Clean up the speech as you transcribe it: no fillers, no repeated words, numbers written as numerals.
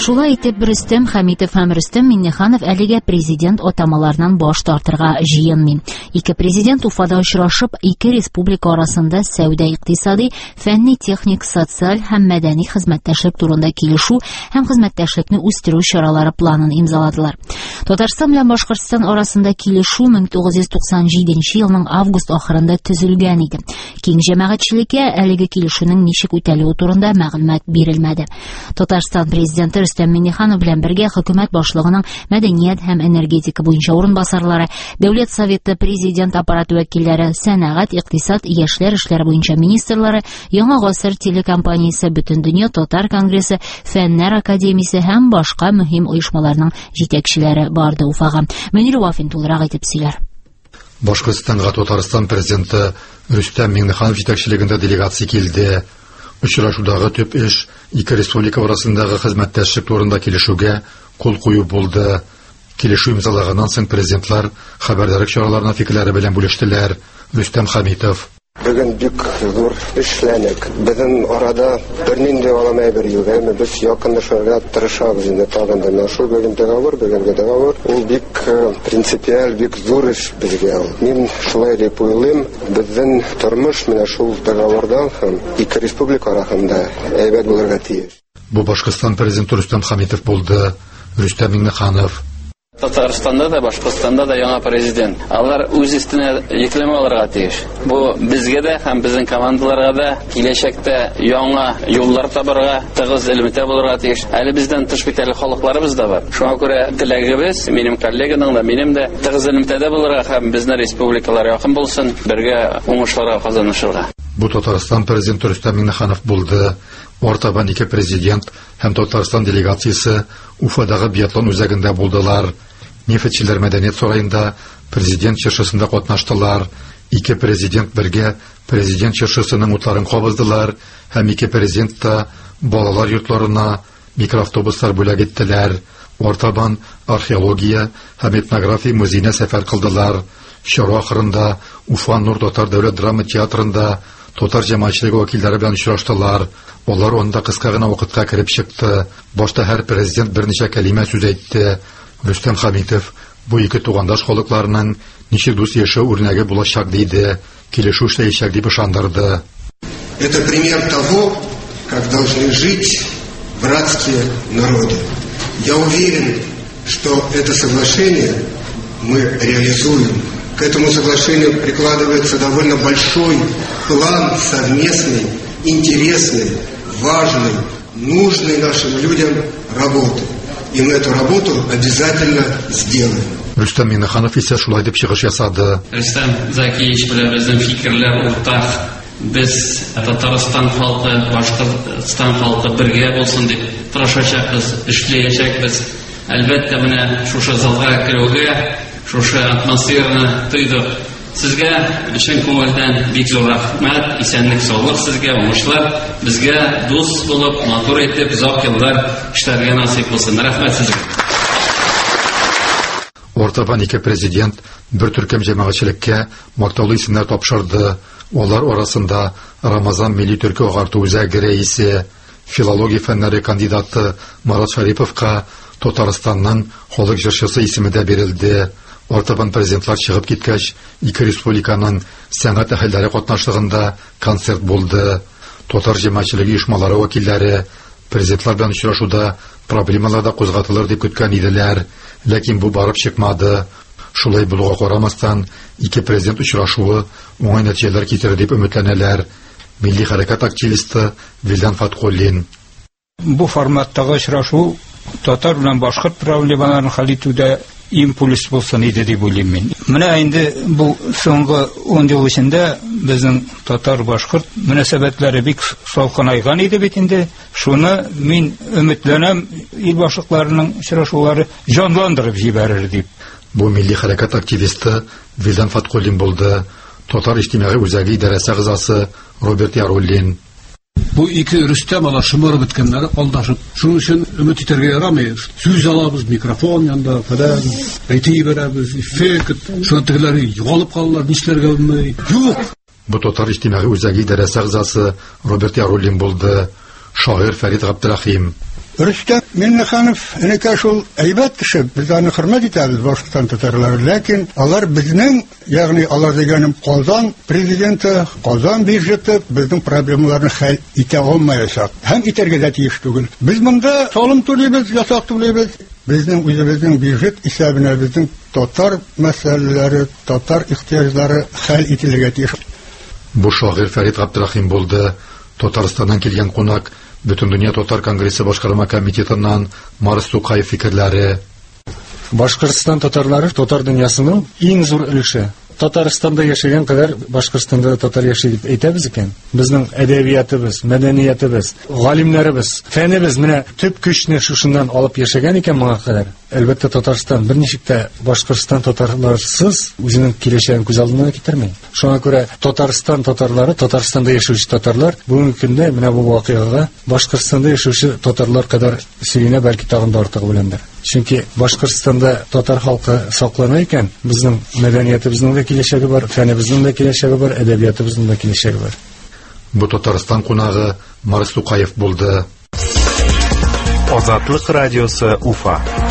Шулай итеп, Рөстәм Хәмитов һәм Рөстәм Миңнеханов әлегә президент атамаларынан баш тартырга җыенмый. Ике президент Уфада очрашып, ике республика арасында сәүдә-икътисади, фәнни-техник, социаль һәм мәдәни хезмәттәшлек турында килешү һәм хезмәттәшлекне үстерү чаралары планын имзаладылар. Татарстан белән Башкортстан арасында килешү 1997 елның август ахырында төзелгән иде. Киң җәмәгатьчелеккә әлеге килешүнең ничек үтәлүе турында мәгълүмат бирелмәде. Татарстан президенты Рөстәм Миңнеханов белән бергә хөкүмәт башлыгының мәдәният һәм энергетика буенча урынбасарлары, Дәүләт Советы президент аппараты вәкилләре, сәнәгать, икътисад, яшьләр эшләре буенча министрлары, Яңа гасыр телекомпаниясе, Бөтендөнья татар конгрессы, Фәннәр академиясе һәм башка мөһим оешмаларның җитәкчеләре барды Уфага. Мөнир Вафин тулырак итеп сөйләр. Башкортстанга Татарстан президенты Рөстәм Миңнеханов җитәкчелегендә делегация килде. Очрашудагы төп эш ике республика арасындагы хезмәттәшлек турында килешүгә кул кую булды. Килешү имзалаганнан соң президентлар хәбәрдарлык чараларына фикерләре белән бүлештеләр. Рөстәм Хәмитов: Бүген бик зур эшләнек. Безнең арада бернинди аламай бер юк. Без якынлашырга тырышабыз инде тагын да. Шул бүген договор, ул бик принципиаль, бик зур эш безгә. Мин шулай дип уйлыйм, безнең тормыш менә шул договордан һәм ике республика арасында әйбәт булырга тиеш. Бу Башкортстан президенты Рөстәм Хәмитов булды. Рөстәм Миңнеханов: Татарстанда да, Башкортстанда да яңа президент. Алар үз өстенә йөкләмә алырга тиеш. Бу безгә дә һәм безнең командаларга да киләчәктә яңа юллар табарга, тыгыз элемтә булырга тиеш. Әле бездән тыш бит әле халыкларыбыз да бар. Шуңа күрә теләгебез, минем коллеганың да, минем дә тыгыз элемтәдә булырга һәм безнең республикалар якын булсын, бергә уңышларга казанышырга. Бу Татарстан президенты Рөстәм Миңнеханов булды. Ортабан ике президент һәм Татарстан делегациясе Уфадагы биатлон үзәгендә булдылар. Нефтьчеләр мәдәният сараенда президент чыршысында катнаштылар. Ике президент бергә президент чыршысының утларын кабыздылар һәм ике президент та балалар йортларына микроавтобуслар бүләк иттеләр. Ортабан археология һәм этнография музеена сәфәр кылдылар. Чара ахырында Уфа Нур татар дәүләт драма театрында татар җәмәгатьчелеге вәкилләре белән очраштылар. Алар онда кыска гына вакытка кирип чыкты. Башта һәр президент берничә кәлимә сүз әйтте. Рөстәм Хәмитов бу ике тугандаш халыкларның ничек дус яшәү үрнәге булачак диде. Килешү эшләячәк дип ышандырды. Это пример того, как должны жить братские народы. Я уверен, что это соглашение мы реализуем. К этому соглашению прикладывается довольно большой план совместной, интересной, важной, нужной нашим людям работы. И мы эту работу обязательно сделаем. Рөстәм Миңнеханов исә шулай дип чыгыш ясады. Рөстәм Закиевич белән безнең фикерләр уртак. Без Татарстан халкы, Башкортстан халкы бергә булсын дип тырышачакбыз, эшләячәкбез. Әлбәттә, менә шушы залга керүгә, шушы атмосфераны тойдык. Сезгә чын күңелдән бик зур рәхмәт, исәнлек, саулык сезгә, уңышлар. Безгә дус булып, матур итеп, озак еллар эшләргә насыйп булсын. Рәхмәт сезгә. Ортабан ике президент бер төркем җәмәгатьчелеккә мактаулы исемнәр тапшырды. Алар арасында Рамазан милли төрке агарту үзәге рәисе, филология фәннәре кандидаты Марат Шариповка Татарстанның халык җырчысы исеме дә бирелде. Ортабан президентлар чыгып киткәч, ике республиканың сәнгать әһелләре катнашлыгында концерт булды. Татар җәмәгатьчелеге оешмалары вәкилләре президентлар белән очрашуда проблемалар да кузгатылыр дип көткән иделәр, ләкин бу барып чыкмады. Шулай булуга карамастан, ике президент очрашуы уңай нәтиҗәләр китерер дип өметләнәләр. Милли хәрәкәт активисты Вилдан Фаткуллин: Бу форматтагы очрашу татар белән башкорт проблемаларын хәл итүдә импульс булсын иде дип уйлыйм мин. Менә инде бу соңгы 10 ел эчендә безнең татар-башкорт мөнәсәбәтләре бик салкынайган иде бит инде. Шуны мин өметләнәм, ил башлыкларының очрашулары җанландырып җибәрер дип. Бу милли хәрәкәт активисты Вилдан Фаткуллин булды. Татар иҗтимагый үзәге идарәсе әгъзасы Роберт Яруллин: Бу ике Рөстәм ала шымырып беткәннәре алдашып, шуның өчен өмет итәргә ярамый. Сүз алабыз, микрофон янда, фәлән, әйтеп бирәбез, эффект, шуны тегеләр югалып калалар, нишләргә белмәй. Юк. Бу татар иҗтимагый үзәге идарәсе әгъзасы Роберт Яруллин булды. Шагыйрь Фәрит Габдрахим: Рөстәм Миңнеханов энекә шул әйбәт кеше, без аны хөрмәт итәбез, Башкортстан татарлары, ләкин алар безнең, ягъни алар дигәнем Казан президенты, Казан бюджеты безнең проблемаларны хәл итә алмаячак. Һәм итәргә дә тиеш түгел. Без монда салым түлибез, ясак түлибез. Безнең үзебезнең бюджет исәбенә безнең татар мәсьәләләре, татар ихтияҗлары хәл ителергә тиеш. Бу шагыйрь Фәрит Габдрахим булды. Татарстаннан килгән кунак Бөтендөнья татар конгрессы башкарма комитетыннан Марс Тукаев фикерләре. Башкортстан татарлары татар дөньясының иң зур өлеше. Татарстанда яшәгән кадәр Башкортстанда татар яши дип әйтәбез икән. Безнең әдәбиятыбыз, мәдәниятыбыз, галимнәребез, фәнебез менә төп көчне шушыннан алып яшәгән икән моңа кадәр. Әлбәттә Татарстан берничек тә Башкортстан татарларсыз үзенең киләчәген күз алдына китерми. Шуңа күрә Татарстан татарлары, Татарстанда яшәүче татарлар бүгенге көндә менә бу вакыйгага Башкортстанда яшәүче татарлар кадәр сөенә, бәлки тагын да артык беләндер. Чөнки Башкортстанда татар халкы саклана икән, безнең мәдәниятебезнең дә киләчәге бар, фәнебезнең дә киләчәге бар, әдәбиятыбызның да киләчәге бар. Бу Татарстан кунагы Марс Тукаев булды. Азатлык радиосы Уфа.